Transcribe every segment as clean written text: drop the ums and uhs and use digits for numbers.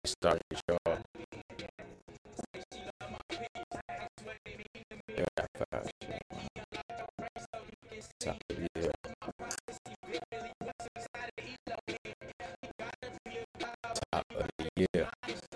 started, y'all. Yeah, five shit. Top of the year. Top of the year.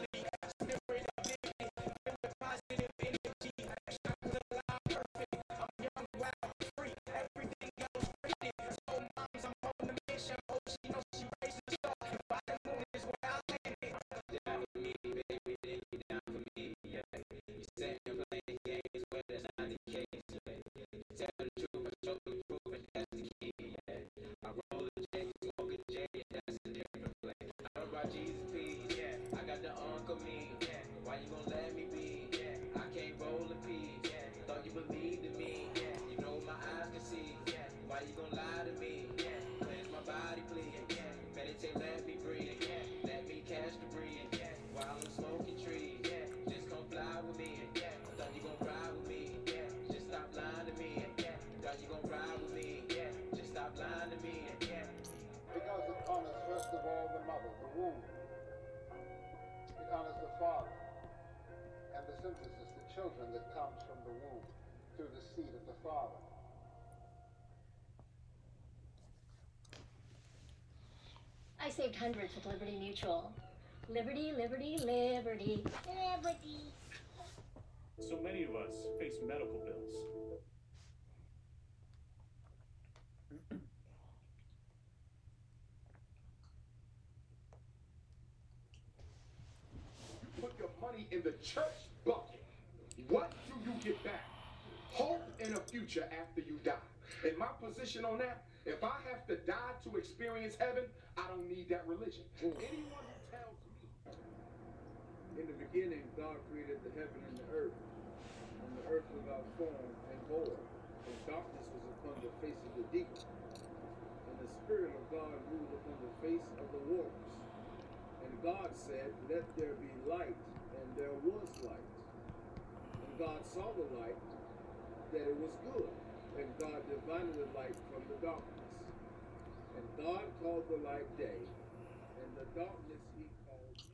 Because it honors, first of all, the mother, the womb. It honors the father and the synthesis, the children that comes from the womb through the seed of the father. I saved hundreds with Liberty Mutual. Liberty, liberty, liberty. Liberty. So many of us face medical bills. Put your money in the church bucket. What do you get back? Hope in a future after you die. And my position on that, if I have to die to experience heaven, I don't need that religion. Anyone who tells me. In the beginning, God created the heaven and the earth. And the earth without form and void. And darkness was upon the face of the deep. And the Spirit of God moved upon the face of the waters. And God said, let there be light, and there was light. And God saw the light, that it was good. And God divided the light from the darkness. And God called the light day, and the darkness he called night.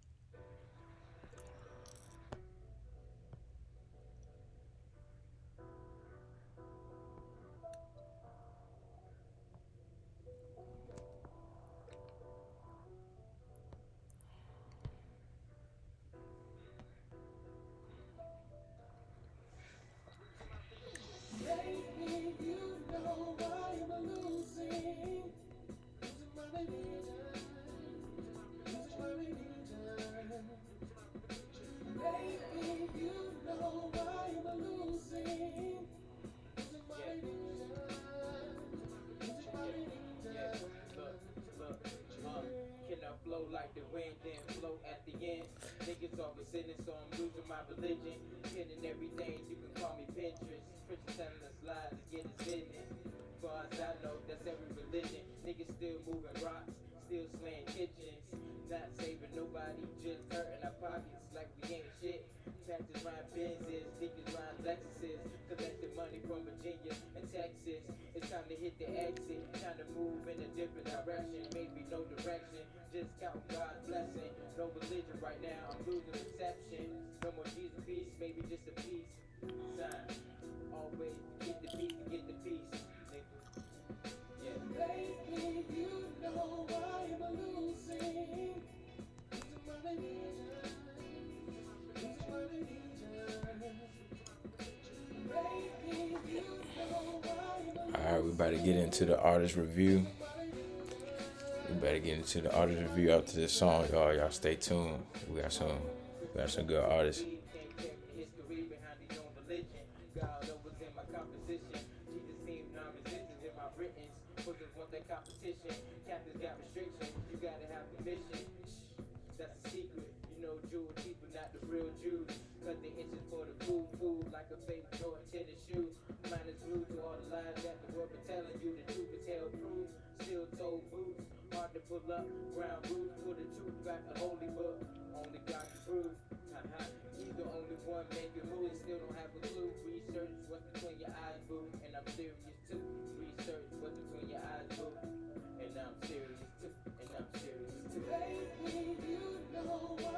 Like the wind, then flow at the end. Niggas always sinning, so I'm losing my religion. Hitting everything, you can call me Pinterest. Christians telling us lies to get us business. Far as I know, that's every religion. Niggas still moving rocks, still slaying kitchens. Not saving nobody, just hurting our pockets like we ain't shit. Taxes rhyme Benzes, niggas rhyme Lexuses. Collecting money from Virginia and Texas. It's time to hit the exit, trying to move in a different direction. Maybe no direction, just count God's blessing. No religion right now, I'm losing reception. No more Jesus peace, maybe just a peace sign. Always get the peace to get the peace, nigga. Yeah. Baby, you know I'm losing. Alright, we about to get into the artist review. We better get into the artist review after this song, y'all. Y'all stay tuned. We got some good artists. That's a secret, you know, Jewish people not the real Jews. Cut the inches for the food like a fake Jordan tennis shoe. Mine is glued to all the lies that the world been telling you. The truth is hell proof, still toe boots. Hard to pull up, ground roots. Put the truth back, the holy book. Only God can prove. He's the only one making moves, still don't have a clue. Research what's between your eyes, boo. And I'm serious too. Research what's between your eyes, boo. And I'm serious too. And I'm serious too. Baby, you know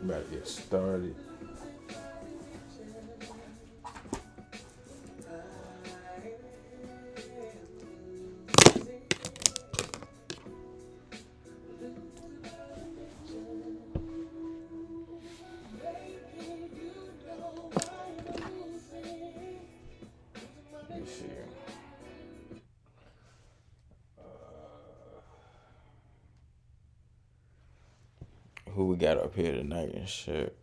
About to get started. Let me see. Who we got up here tonight and shit?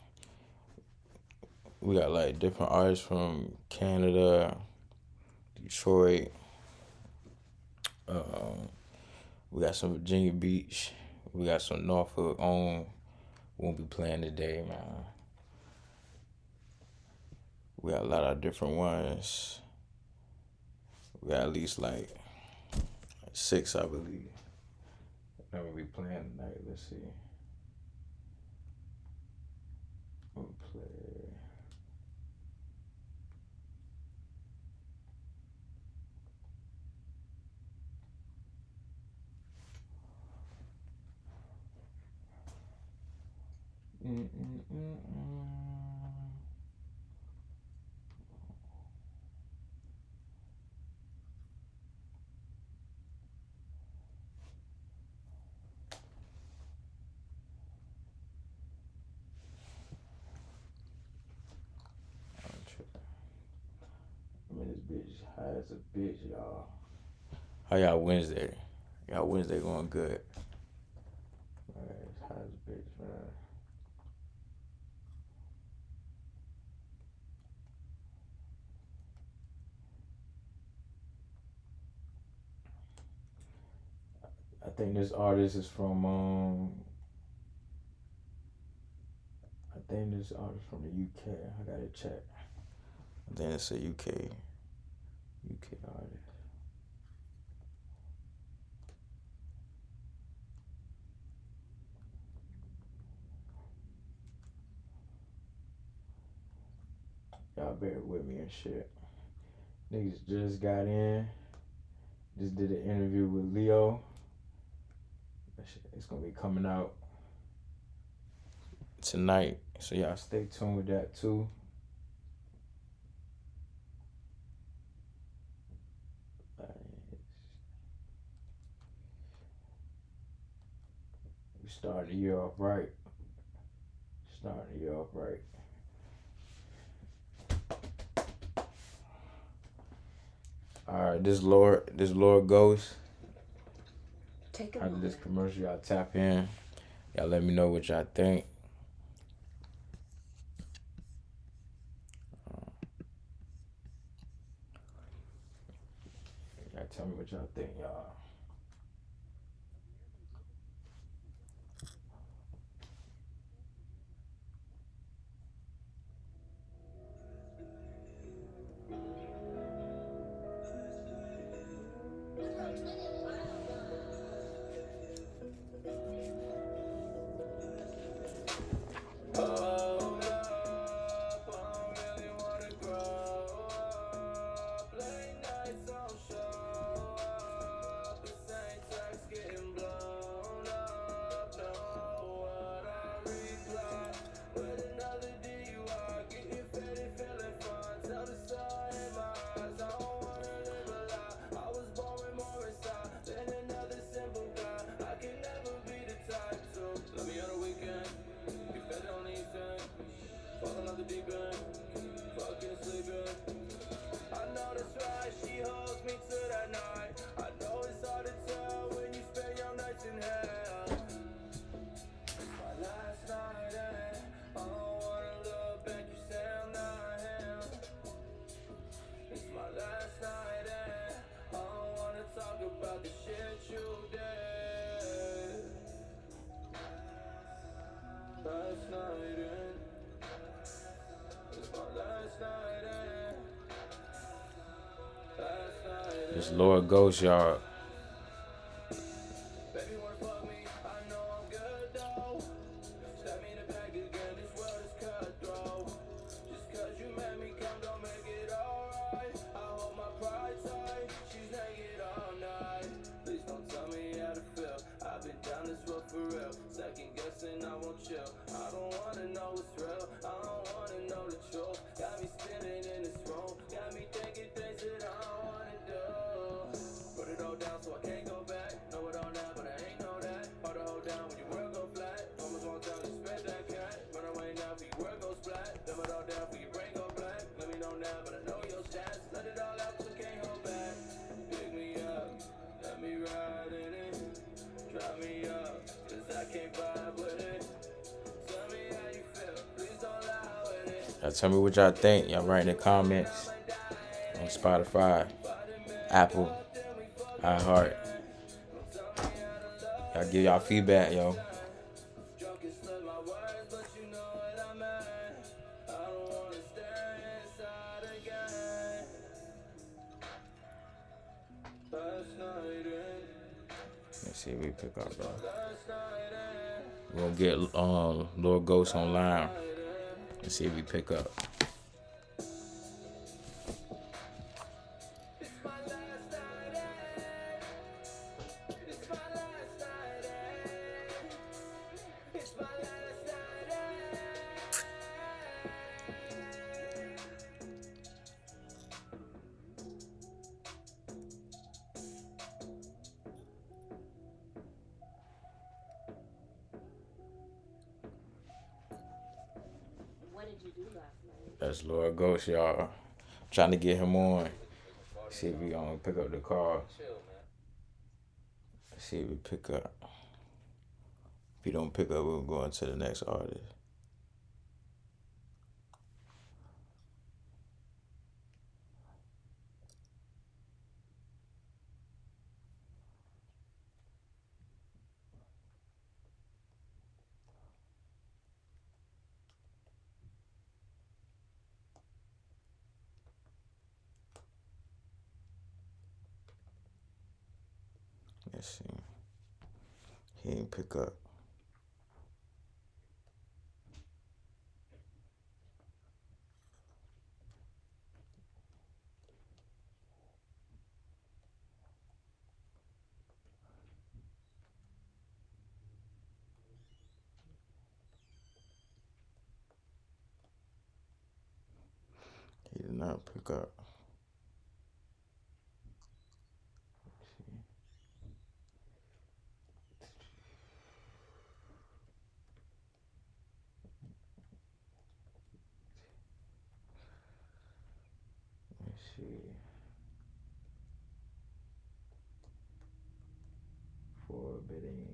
We got like different artists from Canada, Detroit. We got some Virginia Beach. We got some Norfolk on. Won't be playing today, man. We got a lot of different ones. We got at least like 6, I believe. That will be playing tonight. Let's see. We'll play. I mean, this bitch high as a bitch, y'all. How y'all Wednesday? Y'all Wednesday going good? Alright, it's high as a bitch, man. I think this artist is from I think this artist from the UK. I gotta check. I think it's a UK artist. Y'all bear with me and shit. Niggas just got in. Just did an interview with Leo. That shit, it's gonna be coming out tonight. So y'all stay tuned with that too. We started the year off right. Alright, this Lord Ghost. Take a After moment. this commercial, y'all tap in. Y'all let me know what y'all think. Y'all tell me what y'all think, y'all. This Lord Ghost, y'all. I've been down this road for real. Second guessing, I won't chill. I don't want Y'all tell me what y'all think. Y'all write in the comments on Spotify, Apple, iHeart. Y'all give y'all feedback, yo. Let's see if we pick up, bro. We're gonna get Lord Ghost online. Let's see if we pick up. What did you do last night? That's Lord Ghost, y'all. Trying to get him on. See if we gonna pick up the call. See if we pick up. If he don't pick up, we'll go on to the next artist. Let's see. He ain't pick up. He did not pick up. Let's see. Forbidding.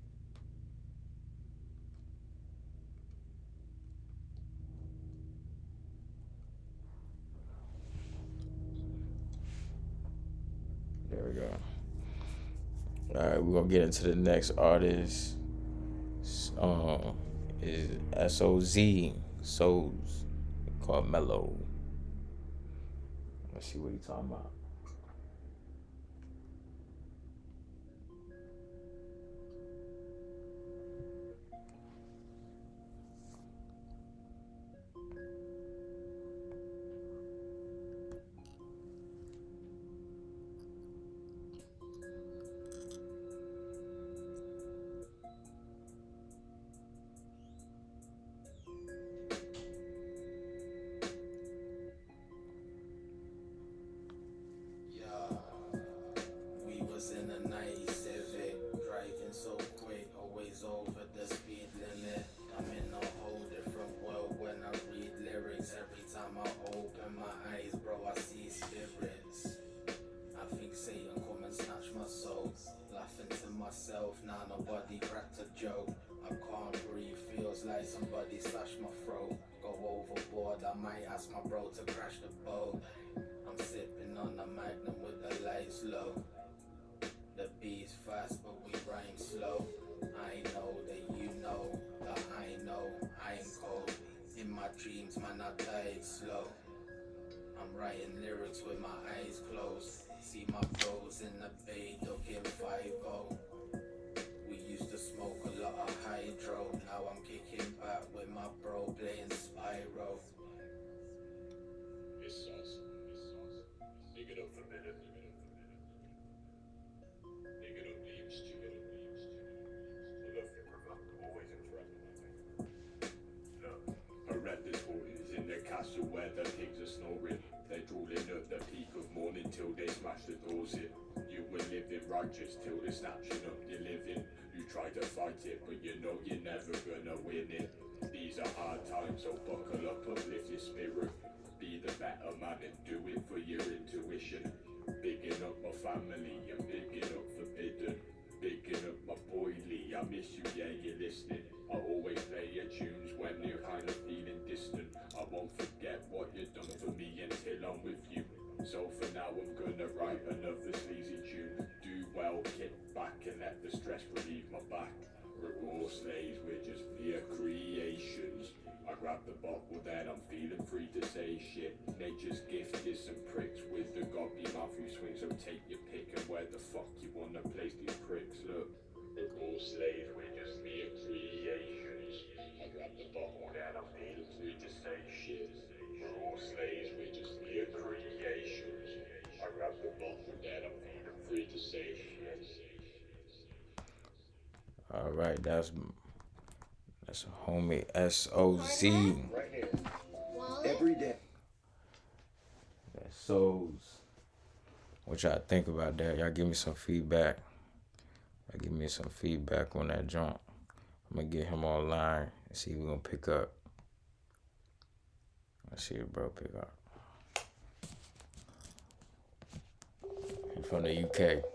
There we go. All right, we're gonna get into the next artist. Is SOZ Souls, called Mellow. Let's see what he's talking about. Now nobody cracked a joke. I can't breathe, feels like somebody slashed my throat. Go overboard, I might ask my bro to crash the boat. I'm sipping on a Magnum with the lights low. The beat's fast but we rhyme slow. I know that you know that I know I'm cold. In my dreams, man, I died slow. I'm writing lyrics with my eyes closed. See my bros in the bay ducking 5-0. We used to smoke a lot of hydro. Now I'm kicking back with my bro playing Spyro. It's sauce. Dig it up for a minute. Dig it up, Liam Stewart. I love you, brother. Always interrupting. Look, I read the stories in the castle where the pigs are snoring. They're drooling at the peak of morning till they smash the doors in. You were living righteous till they're snatching up your living. You try to fight it, but you know you're never gonna win it. These are hard times, so buckle up, uplift your spirit. Be the better man and do it for your intuition. Bigging up my family and bigging up Forbidden. Bigging up my boy Lee, I miss you, yeah, you're listening. I always play your tunes when you're kind of feeling distant. I won't forget So for now I'm gonna write another sleazy tune. Do well, kick back and let the stress relieve my back. We're all slaves, we're just mere creations. I grab the bottle, then I'm feeling free to say shit. Nature's gift is some pricks with the gobby mouth you swing. So take your pick and where the fuck you wanna place these pricks. Look, we're all slaves, we're just mere creations. I grab the bottle, then I'm feeling free to say shit. We're all slaves, we're just mere creations. I grab the bottle, then I'm feeling free to say shit. All right, that's a homie SOZ. Right here. Wallet? Every day. That's Souls. What y'all think about that? Y'all give me some feedback. Y'all give me some feedback on that jump. I'm gonna get him online and see if we're gonna pick up. Let's see if bro pick up. He's from the UK.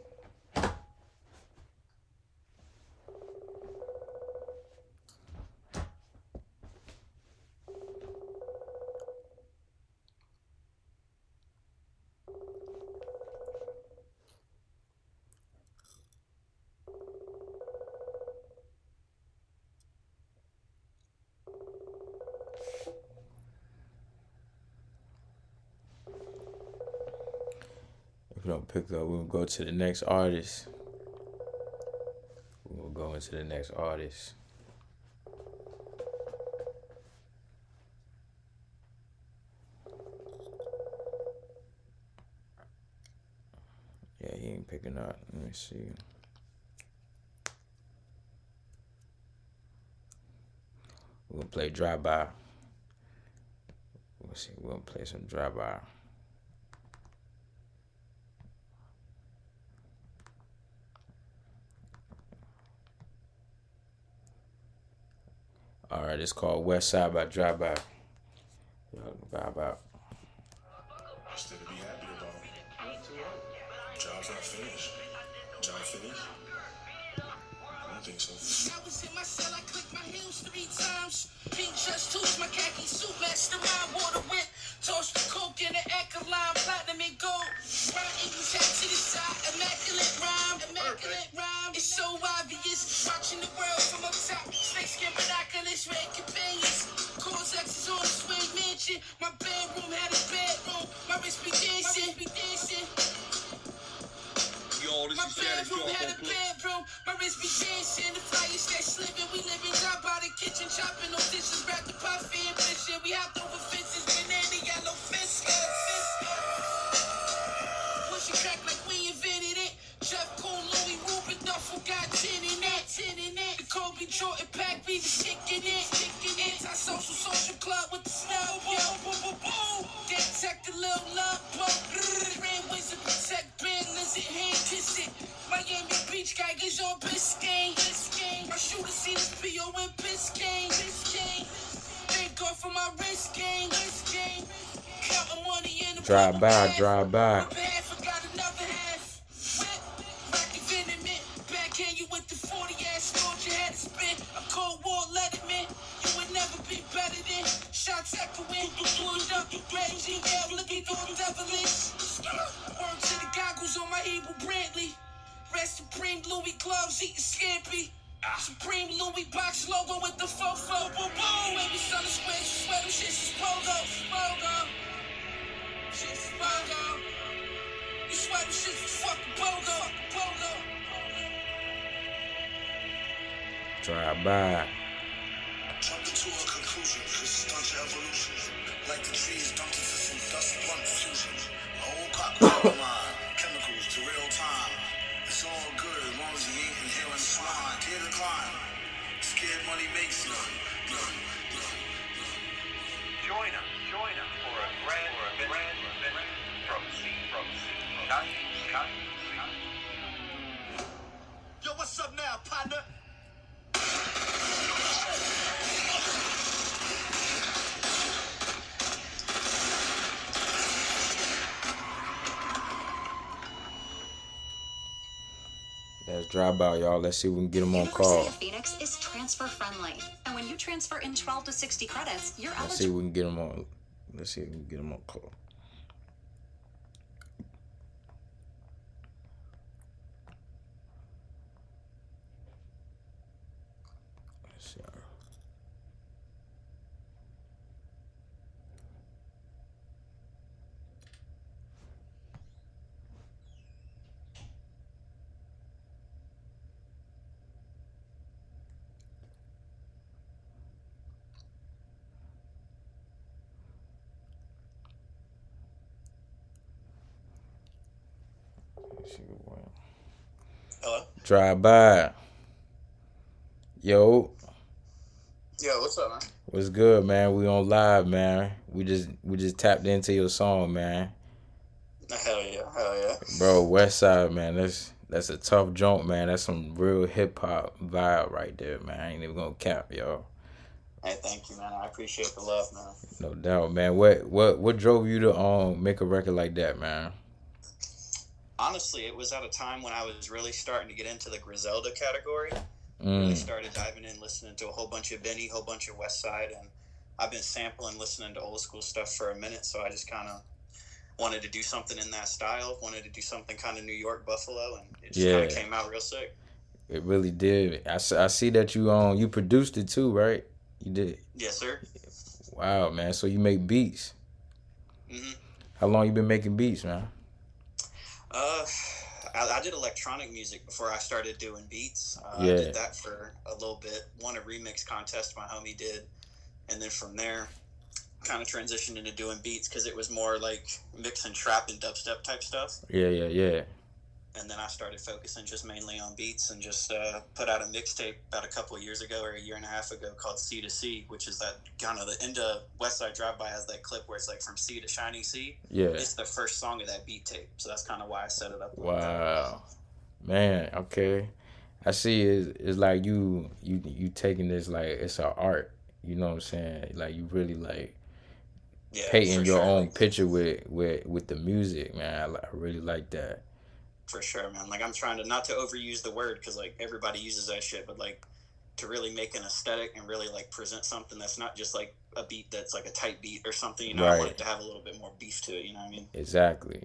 If we don't pick up, we'll go to the next artist. We'll go into the next artist. Yeah, he ain't picking up. Let me see. We're gonna play Drive-By. We'll see. We're gonna play some Drive-By. All right, it's called West Side by Drive-By. Y'all can vibe out. Still to be happy about. Job's not finished. Job finished? I don't think so. I was in my cell, I clicked my heels 3 times. Pink just tooth, my khaki suit, mastermind, water whip. Tossed the coke in the echo line, platinum and gold. Rhyme English hat to the side, immaculate rhyme, immaculate rhyme. It's so obvious, watching the world from up top. Snakeskin binoculars, red companions. Cause X is on the swing mansion. My bedroom had a bedroom, my wrist be dancing, My bedroom had a bedroom, my wrist be dancing. The flyers that slipping, we living down by the kitchen, chopping no dishes, wrapped the puffy and fishing. We hopped over fences, banana yellow fist. Push it crack like we invented it. Jeff Cool, Louis Ruben, Duffel got 10 in it. The Kobe Jordan pack, we was kicking it. Anti-social social club with the snow. That tech the little love bump. Red wizard protect Ben, lizard hand kiss it. Miami Beach guy is on Biscayne. My shooter seen his P.O. in Biscayne. Thank God for my wrist game. Counting money in the Drive-By, Drive-By. Forgot another half. Rocky Venom, backhand you with the 40 ass scored. You had to spin a Cold War letterman. You would never be better than shots echoing. Pulled up, Reggie L looking all devilish. Word to the goggles on my evil Brantley. Rest Supreme Louis gloves eating scampi. Supreme Louis box logo with the fofo. Boom boom. Baby son of squares, you swear them shits is pogo. Shits is pogo. You swear them shits is fucking pogo. Drive-By. Jumping to a conclusion, cause stunt your evolution. Like the trees dumped into some dust blunt fusion. A whole cockroach mind, chemicals to real time. It's all good as long as you ain't inhaling swine. Tear the climb. Scared money makes none. Join us for a grand event from C. Yo, what's up now, partner? That's Drive-By, y'all. Let's see if we can get him on call. University of Phoenix is transfer friendly, and when you transfer in 12 to 60 credits, you're Let's see if we can get him on. Let's see if we can get him on call. Hello? Drive by. Yo, Yo, what's up, man? what's good, man? We on live, man. We just tapped into your song, man. Hell yeah. Bro, West Side, man. That's a tough joint, man. That's some real hip hop vibe right there, man. I ain't even gonna cap, yo. Hey, thank you, man. I appreciate the love, man. No doubt, man. What drove you to make a record like that, man? Honestly, it was at a time when I was really starting to get into the Griselda category. Really started diving in, listening to a whole bunch of Benny, whole bunch of West Side, and I've been sampling, listening to old school stuff for a minute, so I just kind of wanted to do something in that style, wanted to do something kind of New York, Buffalo, and it just kind of came out real sick. It really did. I see that you produced it too, right? You did. Yes, sir. Wow, man. So you make beats. Mm-hmm. How long you been making beats, man? I did electronic music before I started doing beats. I did that for a little bit. Won a remix contest my homie did. And then from there, kind of transitioned into doing beats because it was more like mixing trap and dubstep type stuff. Yeah. And then I started focusing just mainly on beats and just put out a mixtape about a couple of years ago or a year and a half ago called C to C, which is that kind of the end of West Side Drive-By has that clip where it's like from sea to shining sea. Yeah. It's the first song of that beat tape. So that's kind of why I set it up. Wow. Man, okay. I see it's like you taking this like it's an art. You know what I'm saying? Like you really like painting your own picture with the music, man. I really like that. For sure, man. Like I'm trying to not to overuse the word because like everybody uses that shit, but like to really make an aesthetic and really like present something that's not just like a beat that's like a tight beat or something. You know, I want it to have a little bit more beef to it. You know what I mean? Exactly.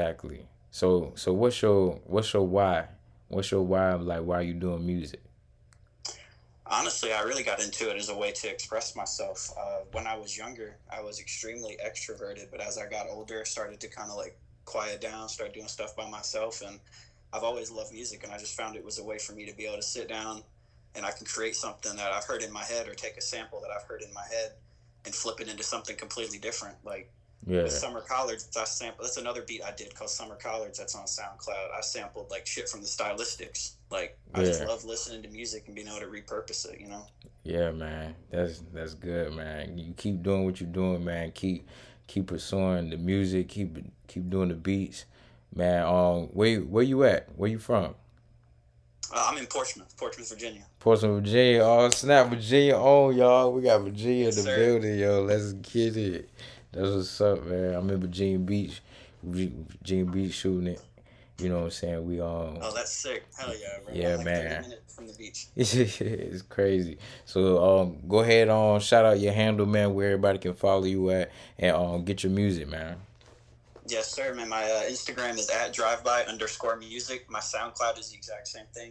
So what's your why? What's your why? Like why are you doing music? Honestly, I really got into it as a way to express myself. When I was younger, I was extremely extroverted, but as I got older, I started to kind of like quiet down, start doing stuff by myself, and I've always loved music, and I just found it was a way for me to be able to sit down and I can create something that I've heard in my head or take a sample that I've heard in my head and flip it into something completely different. Like with Summer Collards, that's another beat I did called Summer Collards that's on SoundCloud. I sampled like shit from the Stylistics. Like I just love listening to music and being able to repurpose it, you know? Yeah, man. That's good, man. You keep doing what you're doing, man. Keep pursuing the music, keep doing the beats. Man, where you at? Where you from? I'm in Portsmouth, Virginia. Portsmouth, Virginia. Oh, snap, Virginia on, y'all. We got Virginia in the building, yo. Let's get it. That's what's up, man. I'm in Virginia Beach shooting it. You know what I'm saying? We Oh, that's sick. Hell yeah, bro. Yeah, like man. 30 minutes from the beach. It's crazy. So go ahead shout out your handle, man, where everybody can follow you at and get your music, man. Yes, sir, man. My Instagram is at driveby_music. My SoundCloud is the exact same thing,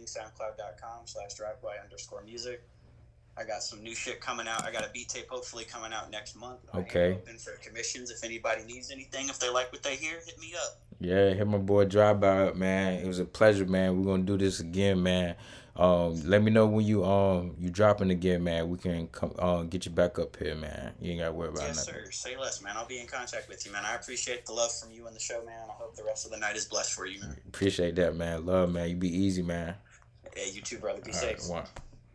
soundcloud.com/driveby_music. I got some new shit coming out. I got a beat tape hopefully coming out next month. Okay. I'm open for commissions. If anybody needs anything, if they like what they hear, hit me up. Yeah, hit my boy Drive-By up, man. It was a pleasure, man. We're gonna do this again, man. Let me know when you dropping again, man. We can come get you back up here, man. You ain't gotta worry about nothing. Yes, sir. Say less, man. I'll be in contact with you, man. I appreciate the love from you and the show, man. I hope the rest of the night is blessed for you, man. Appreciate that, man. Love, man. You be easy, man. Yeah, you too, brother. Be safe. Right,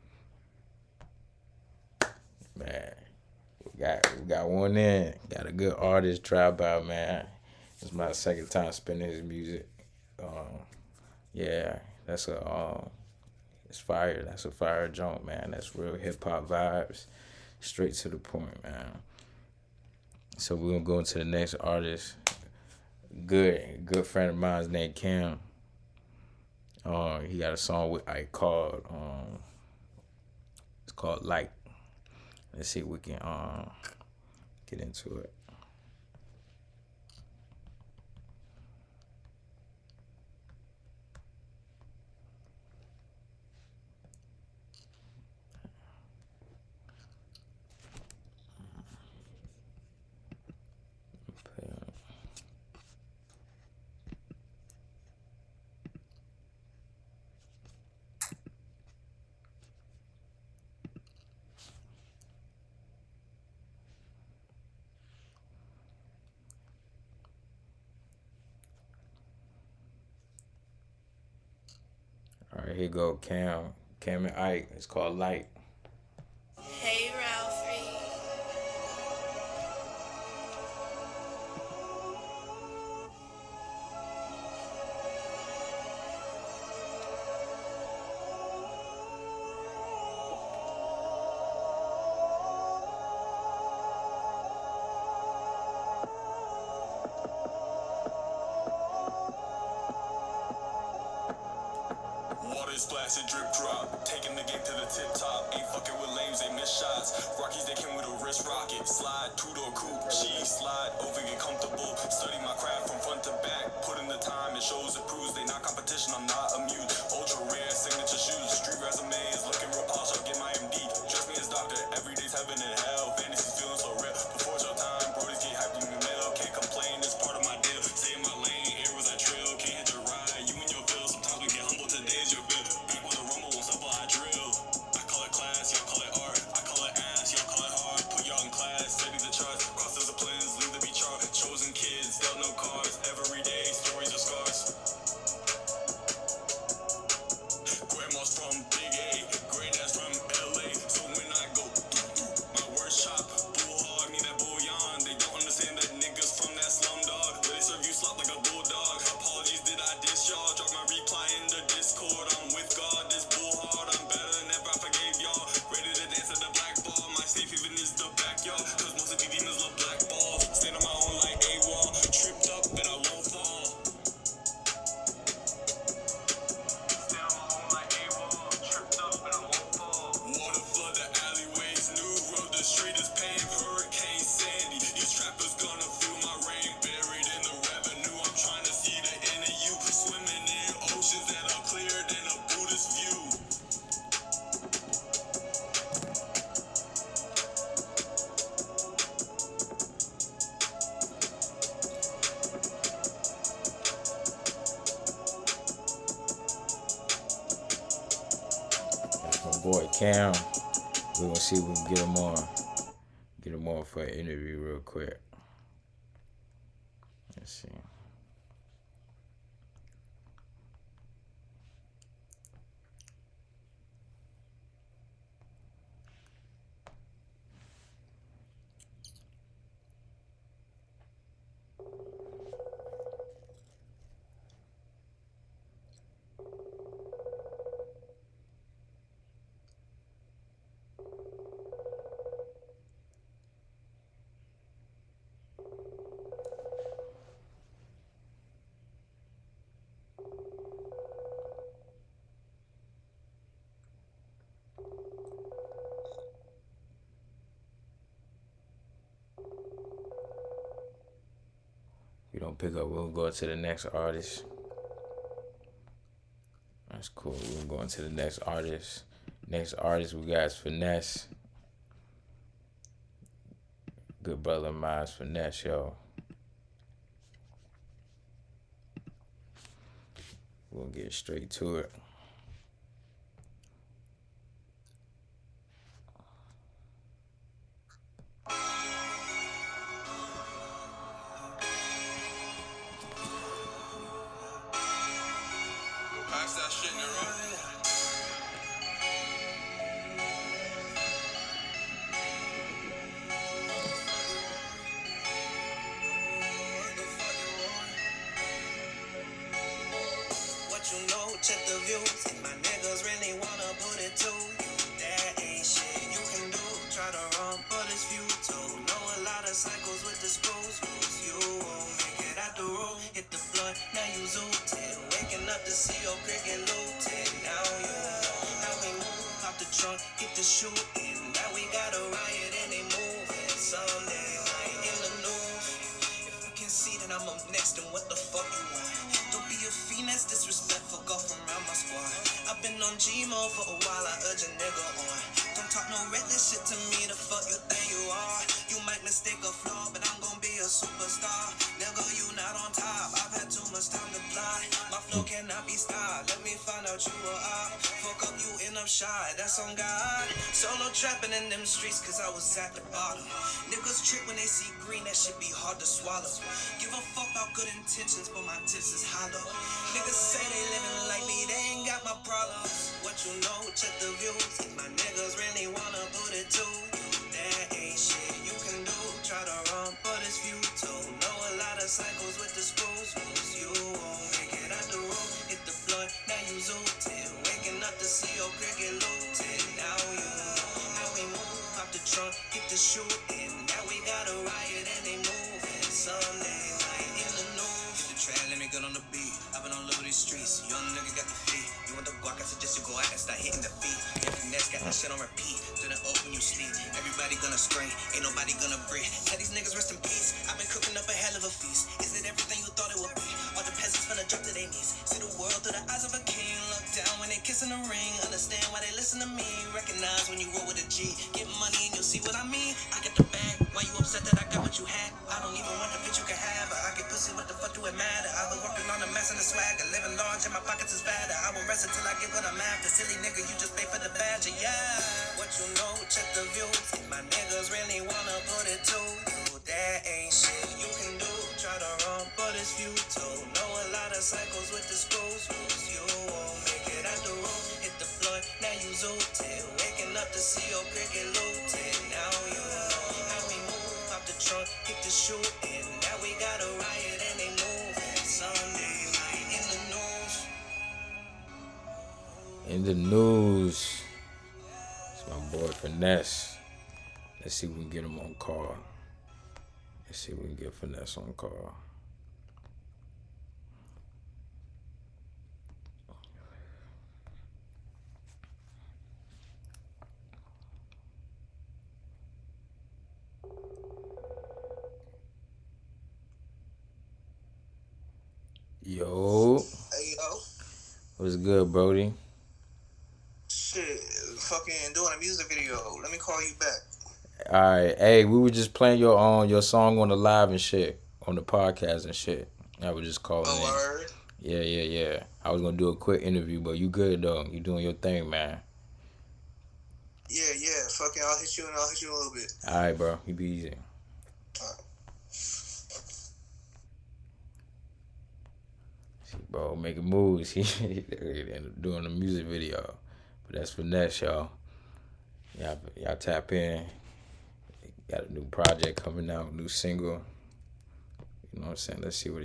man, we got one in. Got a good artist, Drive-By, man. It's my second time spinning his music. Yeah, that's it's fire. That's a fire joint, man. That's real hip hop vibes, straight to the point, man. So we're gonna go into the next artist. Good friend of mine's named Cam. He got a song with Ike called it's called Light. Let's see if we can get into it. All right, here go Cam and Ike. It's called Light. Hey, Ralphie. Splash and drip drop, taking the game to the tip top. Ain't fucking with lames, they miss shots. Rockies, they came with a wrist rocket. Slide, two-door coupe, she slide over, get comfortable. Study my craft from front to back. Put in the time, it shows, it proves. They not competition, I'm not immune. Ultra rare, signature shoes. Street resume is looking real posh, I'll get my MD. Dress me as doctor, every day's heaven and hell. Fantasies feeling so real. Before it's your time, brodies get hyped in the mail. Can't complain, it's part of my deal. Stay in my lane, air was that trail. Can't hit your ride, you and your bill. Sometimes we get humble, today's your bill. Boy Cam, we're gonna see if we can get him on for an interview real quick. Let's see. We don't pick up, we'll go to the next artist. That's cool. We're going to the next artist. Next artist we got is Finesse. Good brother of mine's Finesse, yo. We'll get straight to it. Check the views, and my niggas really wanna put it to you. There ain't shit you can do. Try to run, but it's futile. Know a lot of cycles with the screws loose. You won't make it out the room. Hit the blunt, now you zooted. Waking up to see your cricket looted. Now you know how we move. Pop the trunk, get the shooting. Now we got a riot and they moving. Someday night in the news. If you can see that I'm up next, then what the fuck you want? Don't be a fiend, that's disrespectful. Go from around my squad. I've been on G-mode for a while, I urge a nigga on. Don't talk no reckless shit to me, the fuck you think you are? You might mistake a flaw, but I'm gonna be a superstar. Nigga, you not on top, I've had too much time to fly. My flow cannot be stopped, let me find out you are. Fuck up, you end up shy, that's on God. Solo trapping in them streets cause I was at the bottom. Niggas trip when they see green, that shit be hard to swallow. Give a fuck about good intentions, but my tips is hollow. Niggas say they living like me, they ain't got my problems. What you know, check the views. If my niggas really wanna put it to you, there ain't shit you can do. Try to run, but it's futile. Know a lot of cycles with the screws. You won't make it out the room. Hit the flood, now you zooted. Waking up to see your cricket looted. Now you know how we move. Pop the trunk, get the shooting. Now we got a riot and they moving. Sunday night in the news. Hit the trail, let me get on the beat. I've been all over these streets. Young nigga got the feet. You want the guac, I suggest you go out and start hitting the beat. Every next got that shit on repeat. Turn it off when you sleep. Everybody gonna scream. Ain't nobody gonna breathe. Tell these niggas rest in peace. I've been cooking up a hell of a feast. Is it everything you thought it would be? All the peasants finna drop to their knees. See the world through the eyes of a king. Look down when they kissing the ring. Understand why they listen to me. Recognize when you roll with a G. Get money and you'll see what I mean. I get the bag. Why you upset that I got what you had? I don't even want the bitch you can have. I get pussy, what the fuck do it matter? I've been working on the mess and the swagger. Living large and my pockets is fatter. I won't rest until I get what I'm after. Silly nigga, you just pay for the badge, yeah. What you know, check the views. If my niggas really wanna put it to you, there ain't shit you can do. Try to run, but it's futile. Know a lot of cycles with the screws. You won't make it out the room. Hit the floor, now you zooted. Waking up to see your cricket looted. Now you know how we move. Pop the trunk, kick the shooting. Now we got a riot and they moving. Sunday night in the news. In the news, it's my boy Finesse. Let's see if we can get him on call. Let's see if we can get Finesse on call. Yo. Hey, yo. What's good, Brody? Shit, fucking doing a music video. Let me call you back. Alright, hey, we were just playing your song on the live and shit, on the podcast and shit. I was just calling in. Word? Yeah. I was gonna do a quick interview, but you good though. You doing your thing, man. Yeah. Fucking, I'll hit you in a little bit. Alright, bro. You be easy. See, bro, making moves. He doing a music video. But that's Finesse, y'all. Y'all tap in. Got a new project coming out, new single. You know what I'm saying? Let's see what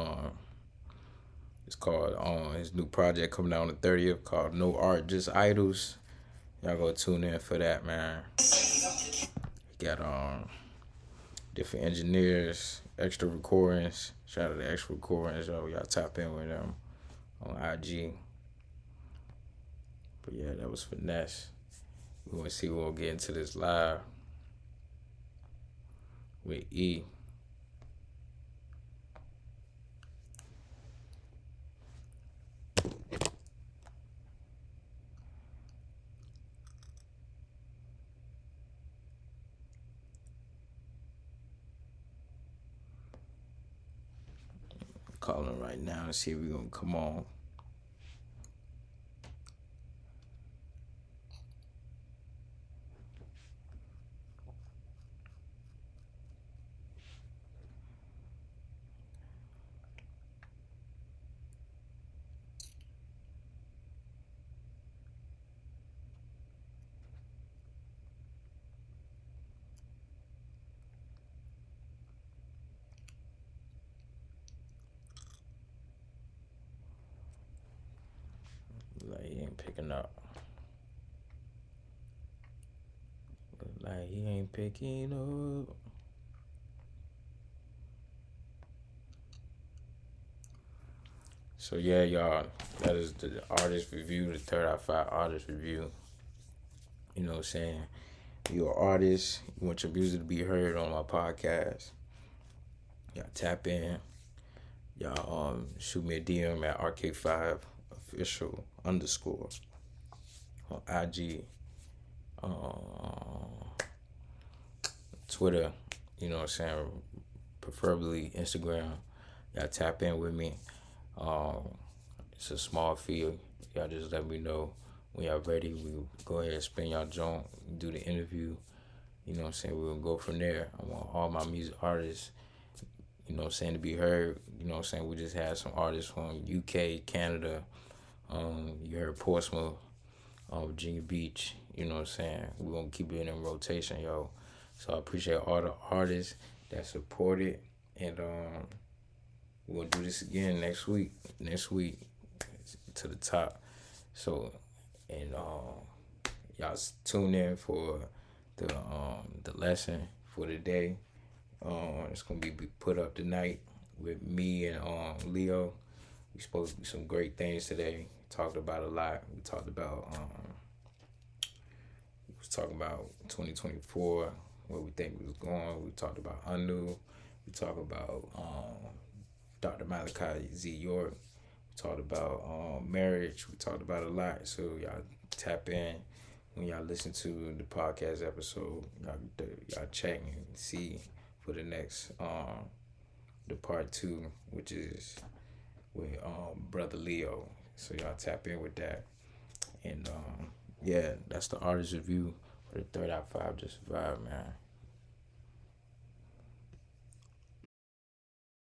it's called. His new project coming out on the 30th called No Art, Just Idols. Y'all go tune in for that, man. He got different engineers, extra recordings. Shout out to extra recordings, y'all tap in with them on IG. But yeah, that was Finesse. We want to see we'll get into this live with E. Calling him right now and see if we're gonna come on. Like he ain't picking up. Like he ain't picking up. So yeah, y'all, that is the artist review, the Third Eye 5 artist review. You know what I'm saying? You're an artist, you want your music to be heard on my podcast. Y'all tap in. Y'all shoot me a DM at RK5official_ on IG, Twitter, you know what I'm saying, preferably Instagram. Y'all tap in with me. It's a small fee. Y'all just let me know when y'all ready, we'll go ahead and spin y'all joint, do the interview. You know what I'm saying? We'll go from there. I want all my music artists, you know what I'm saying, to be heard. You know what I'm saying? We just had some artists from UK, Canada. You heard Portsmouth, Virginia Beach. You know what I'm saying? We're going to keep it in rotation, yo. So I appreciate all the artists that supported. And we're going to do this again next week. Next week to the top. So, and y'all tune in for the lesson for the day. It's gonna be put up tonight with me and Leo. We spoke some great things today. Talked about a lot. We talked about 2024, where we think we was going. We talked about Anu. We talked about Dr. Malachi Z. York. We talked about marriage. We talked about a lot. So y'all tap in when y'all listen to the podcast episode. Y'all check and see for the next the part 2, which is with Brother Leo. So y'all tap in with that. And yeah, that's the artist review for the Third Eye 5 Just Vibe, man.